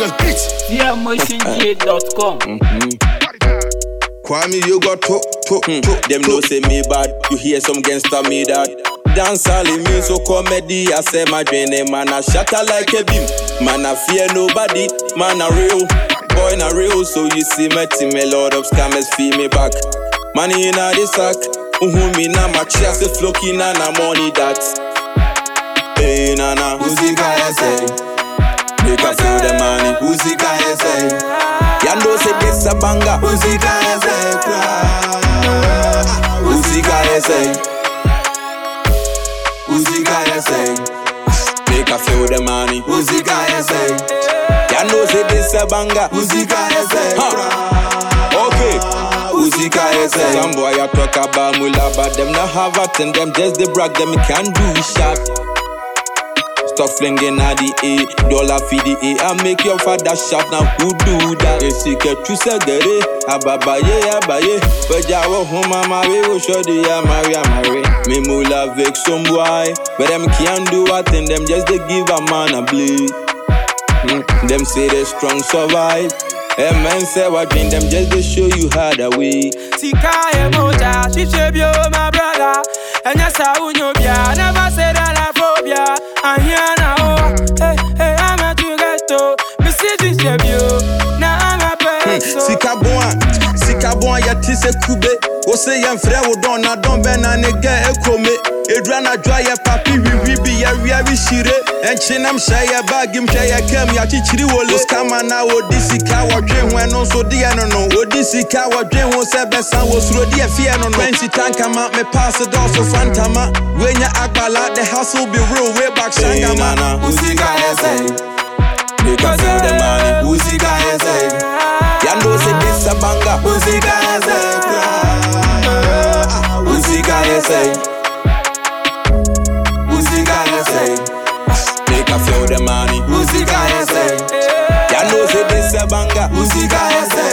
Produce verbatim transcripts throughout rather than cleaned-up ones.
yeah, motion j dot com. Kwame, you got to, to, Hmm. to. Them no say me bad, you hear some gangster me that. Dance all in me so comedy, I say my dream, man I shatter like a beam. Man I fear nobody, man I real. Boy na real, so you see me team, a lot of scammers feel me back. Money in a the sack, uhu me na my chest, a flocky na na money that. Hey nana, Uzika essay, make us feel the money. Uzika essay, Yando say this a banger. Uzika essay, Uzika essay, Uzika essay, Make us feel the money. Uzika essay, Yando say this a banger. Uzika essay, Okay. Uzika essay. Some boy I talk about mula, but them not have it and them just they brag them can do it sharp. Stop flinging at the A, dollar for the A, I make your father sharp. Now who do that? They seek a true segere, ababaye, abaye. But ya wo home, marry, wo show the ya marry, marry. Me mula vex some boy, but them can't do what and them just they give a man a bleed. Mm, them say they strong survive. A man say what dream them just they show you how to way. Sika emoja, she shape you, my brother. And yes, I will know ya. Never say that I phobia. I'm here now. Hey, hey, I'm a to get to. Missy shape you. Now I'm a person. Sika boa, sika boa ya tise kube. O se yen frɛ wo don na don be na ne ga ekome. Edra na dwa ya papi wiwi bi ya wi abi shire. Enchinam hye ya bag im hye ya kam ya chichiri wole. Skama na odi sika wo dwen ho no so de no no. Odi sika wo dwen ho se besan wo suro de afie no no. twenty tanka ma me pass it also fantama. Wenya agbala the hustle be real way back shangama. Uzika essay. Make us feel the money. Uzika essay. Yando say this a banger. Uzika essay. Uzika essay. Uzika essay. Make us feel the money. Uzika essay. Yando say this a banger. Uzika essay.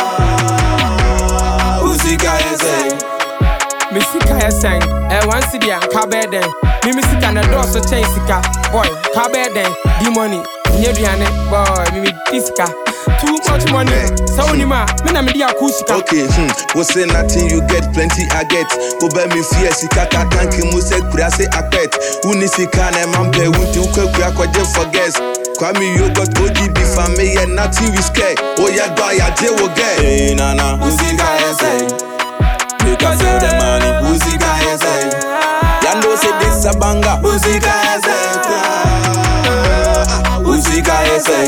Uzika essay. Misika essay. Eh, one city and Cabeden. Me Misika na door so change sika. Boy, Cabeden, the money. Nyediane, boy, me Misika. Too much money. So Nima, me na me dia kusika. Okay, hmm. We say nothing, you get plenty, I get. Go buy me fear, sika ka tanki mu se kura se apet. Uni sika na mampe, unti ukwe kura kwa je forget. Kwame you got O G B family and nothing we scare. Oh ya do ya je wo get. Hey nana, Uzika essay. make us feel the money. Uzika essay. Yando say this a banger. Uzika essay. Uzika essay.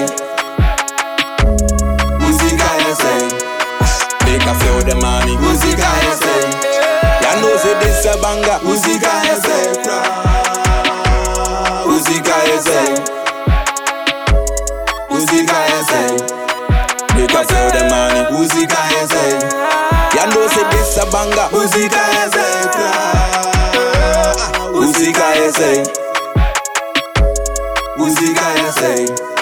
Uzika essay. Make us feel the money. Uzika essay. Yando say this a banger. Uzika essay. Uzika essay. Uzika essay. Make us feel the money. Uzika essay. Yando say this a banger. Uzika essay. Uzika essay. Uzika essay.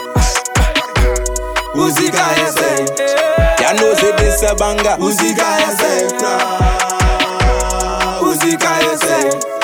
Uzika essay. Yando say this a banger. Uzika essay. Uzika essay.